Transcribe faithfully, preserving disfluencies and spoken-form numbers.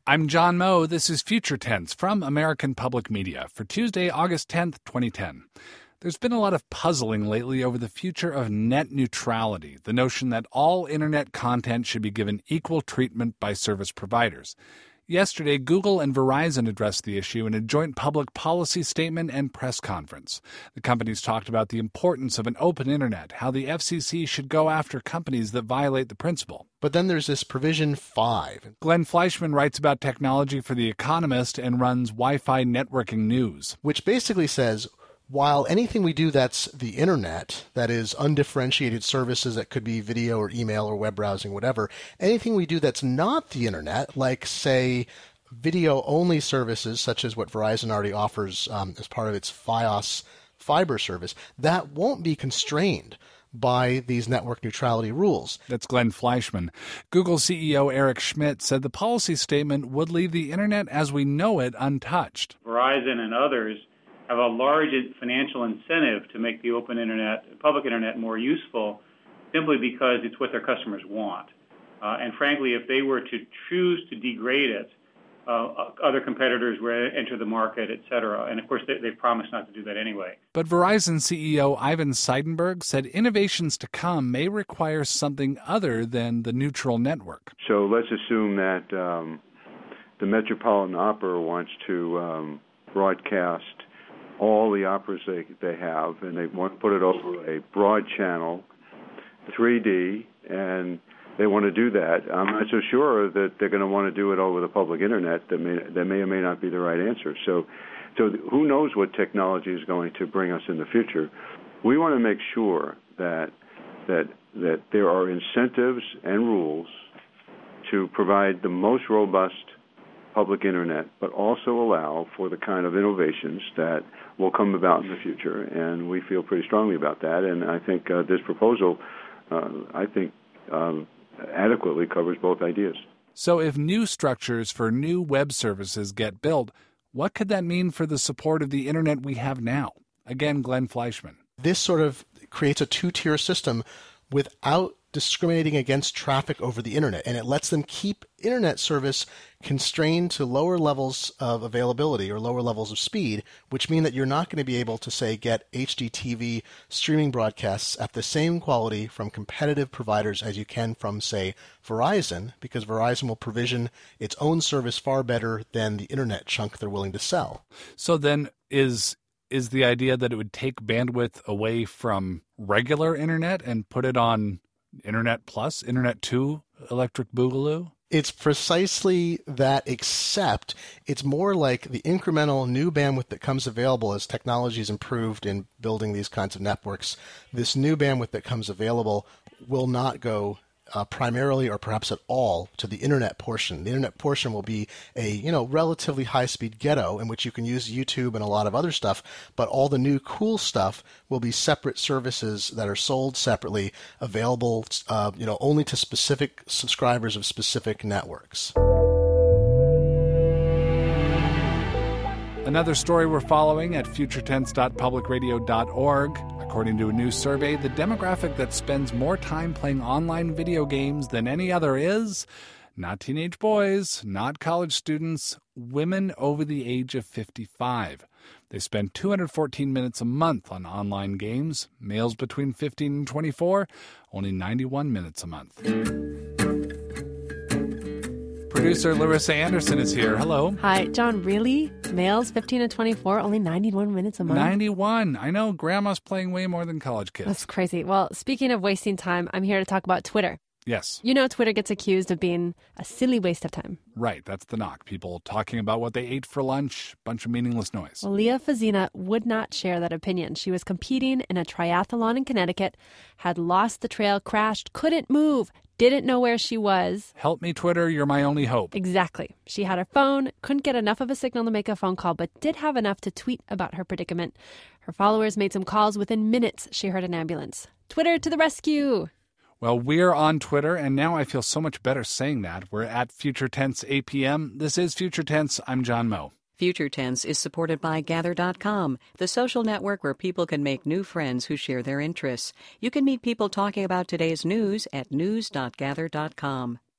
I'm John Moe. This is Future Tense from American Public Media for Tuesday, August tenth, twenty ten. There's been a lot of puzzling lately over the future of net neutrality, the notion that all internet content should be given equal treatment by service providers. Yesterday, Google and Verizon addressed the issue in a joint public policy statement and press conference. The companies talked about the importance of an open internet, how the F C C should go after companies that violate the principle. But then there's this provision five. Glenn Fleischman writes about technology for The Economist and runs Wi-Fi Networking News, which basically says, while anything we do that's the internet, that is undifferentiated services that could be video or email or web browsing, whatever, anything we do that's not the internet, like, say, video-only services, such as what Verizon already offers um, as part of its Fios fiber service, that won't be constrained by these network neutrality rules. That's Glenn Fleischman. Google C E O Eric Schmidt said the policy statement would leave the internet as we know it untouched. Verizon and others have a large financial incentive to make the open internet, public internet, more useful, simply because it's what their customers want. Uh, and frankly, if they were to choose to degrade it, uh, other competitors would enter the market, et cetera. And of course, they, they've promised not to do that anyway. But Verizon C E O Ivan Seidenberg said innovations to come may require something other than the neutral network. So let's assume that um, the Metropolitan Opera wants to um, broadcast all the operas they, they have, and they want to put it over a broad channel, three D, and they want to do that. I'm not so sure that they're going to want to do it over the public internet. That may, that may or may not be the right answer. So, so who knows what technology is going to bring us in the future. We want to make sure that that that there are incentives and rules to provide the most robust public internet, but also allow for the kind of innovations that will come about in the future, and we feel pretty strongly about that. And I think uh, this proposal, uh, I think, um, adequately covers both ideas. So if new structures for new web services get built, what could that mean for the support of the internet we have now? Again, Glenn Fleischman. This sort of creates a two-tier system without discriminating against traffic over the internet, and it lets them keep internet service constrained to lower levels of availability or lower levels of speed, which mean that you're not going to be able to, say, get H D T V streaming broadcasts at the same quality from competitive providers as you can from, say, Verizon, because Verizon will provision its own service far better than the internet chunk they're willing to sell. So then is is the idea that it would take bandwidth away from regular internet and put it on Internet Plus, Internet two, Electric Boogaloo? It's precisely that, except it's more like the incremental new bandwidth that comes available as technology is improved in building these kinds of networks. This new bandwidth that comes available will not go uh, primarily or perhaps at all to the internet portion. The internet portion will be a, you know, relatively high-speed ghetto in which you can use YouTube and a lot of other stuff, but all the new cool stuff will be separate services that are sold separately, available, uh, you know, only to specific subscribers of specific networks. Another story we're following at future tense dot public radio dot org. According to a new survey, the demographic that spends more time playing online video games than any other is not teenage boys, not college students, women over the age of fifty-five. They spend two hundred fourteen minutes a month on online games. Males between fifteen and twenty-four, only ninety-one minutes a month. Producer Larissa Anderson is here. Hello. Hi, John. Really? Males fifteen to twenty-four, only ninety-one minutes a month? ninety-one. I know. Grandma's playing way more than college kids. That's crazy. Well, speaking of wasting time, I'm here to talk about Twitter. Yes. You know, Twitter gets accused of being a silly waste of time. Right. That's the knock. People talking about what they ate for lunch, bunch of meaningless noise. Well, Leah Fazina would not share that opinion. She was competing in a triathlon in Connecticut, had lost the trail, crashed, couldn't move, didn't know where she was. Help me, Twitter. You're my only hope. Exactly. She had her phone, couldn't get enough of a signal to make a phone call, but did have enough to tweet about her predicament. Her followers made some calls. Within minutes, she heard an ambulance. Twitter to the rescue. Well, we're on Twitter, and now I feel so much better saying that. We're at Future Tense A P M. This is Future Tense. I'm John Moe. Future Tense is supported by Gather dot com, the social network where people can make new friends who share their interests. You can meet people talking about today's news at news dot gather dot com.